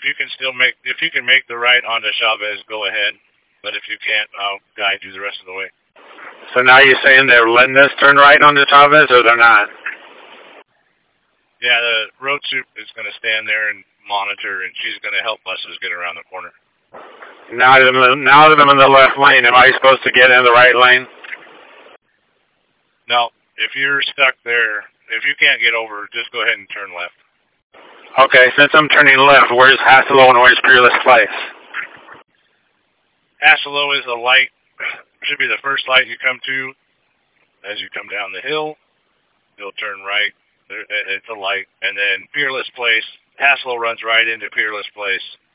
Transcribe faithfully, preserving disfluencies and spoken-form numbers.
if you can still make, if you can make the right onto Chavez, go ahead. But if you can't, I'll guide you the rest of the way. So now you're saying they're letting us turn right onto Chavez, or they're not? Yeah, the road soup is going to stand there and monitor, and she's going to help us as get around the corner. Now that I'm, now that I'm in the left lane, am I supposed to get in the right lane? No, if you're stuck there, if you can't get over, just go ahead and turn left. Okay, since I'm turning left, where's Hasselo and where's Peerless Place? Hasselo is the light, should be the first light you come to. As you come down the hill, you'll turn right. It's a light. And then Peerless Place, Hasselo runs right into Peerless Place.